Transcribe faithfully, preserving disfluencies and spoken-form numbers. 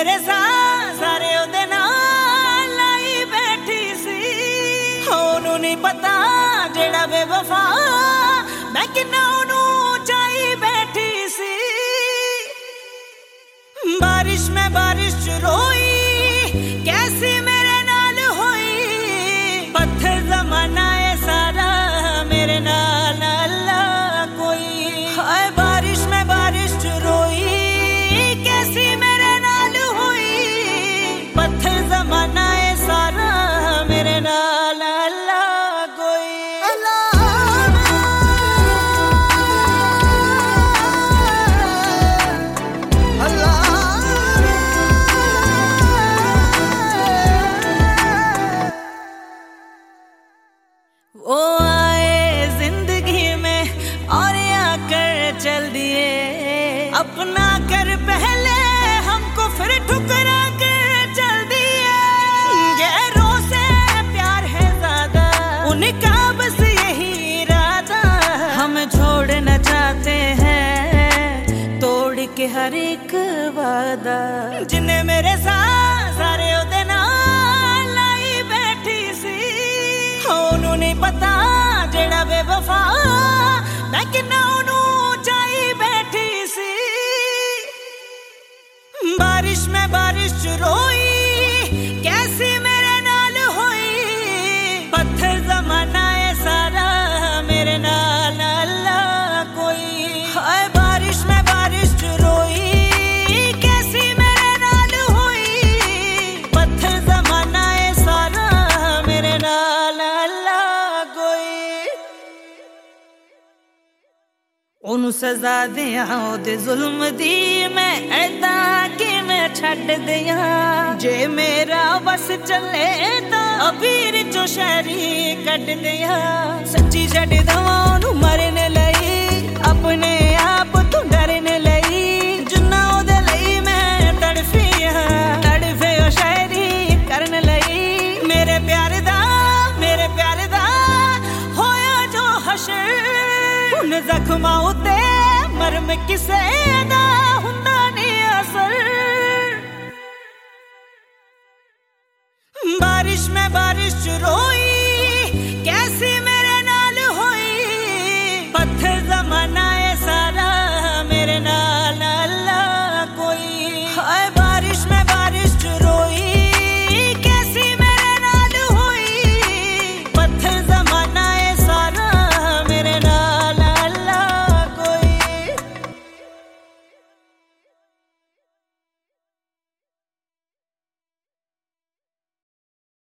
मेरे साथ सारे ओदे नाल लाई बैठी सी, ओनू नहीं पता जेड़ा बेवफा मैं किन्ना ओनू चाही बैठी सी। बारिश में बारिश च रोई कैसी मेरे नाल होई, पत्थर जमाना है सारा मेरे नाल अल्लाह कोई। हाय बारिश में बारिश च रोई कैसी मेरे नाल होई, पत्थर जमाना है सारा मेरे नाल अल्लाह कोई। वो आए जिंदगी में और आकर चल दिए, अपना कर पहले हमको फिर ठुकरा कर चल दिए। गैरों से प्यार है ज्यादा उनका बस यही इरादा, हम छोड़ना चाहते हैं तोड़ के हर एक वादा। जिन्हें मेरे साथ सारे ओदे नाल लाई बैठी सी, ओनू नहीं पता जेड़ा बेवफा मैं किन्ना ओनू चाही बैठी सी। बारिश में बारिश च रोई कैसी मेरे नाल होई, पत्थर जमाना है सारा मेरे नाल अल्लाह कोई। हाय बारिश में बारिश च रोई कैसी मेरे नाल होई, पत्थर जमाना है सारा मेरे नाल अल्लाह कोई। ओनू सजा दिया ओदे जुल्म दी मैं ऐदा कि मैं छड्ड दिया, जे मेरा बस चले तो अबीर चो शहरी कट दिया। सच्ची छड्ड दवा ओनू मरने लई अपने आप तू डरने लई, जिन्ना ओदे लई मैं तड़फिया तड़फे ओ शायरी करन लई। मेरे प्यार दा मेरे प्यार दा होया जो हशर, उन जख्मां उते मरम किसे दा हुंदा नहीं असर। बारिश में बारिश च रोई